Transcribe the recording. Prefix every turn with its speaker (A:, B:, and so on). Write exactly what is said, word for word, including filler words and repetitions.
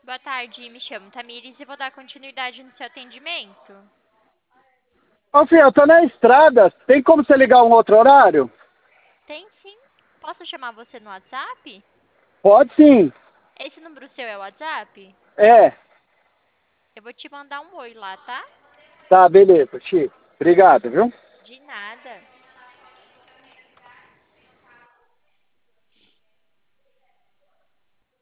A: Boa tarde, me chamo Tamires e vou dar continuidade no seu atendimento.
B: Ô, filho, eu tô na estrada. Tem como você ligar um outro horário?
A: Tem sim. Posso chamar você no WhatsApp?
B: Pode sim.
A: Esse número seu é o WhatsApp?
B: É.
A: Eu vou te mandar um oi lá, tá?
B: Tá, beleza, Chico. Obrigado, viu?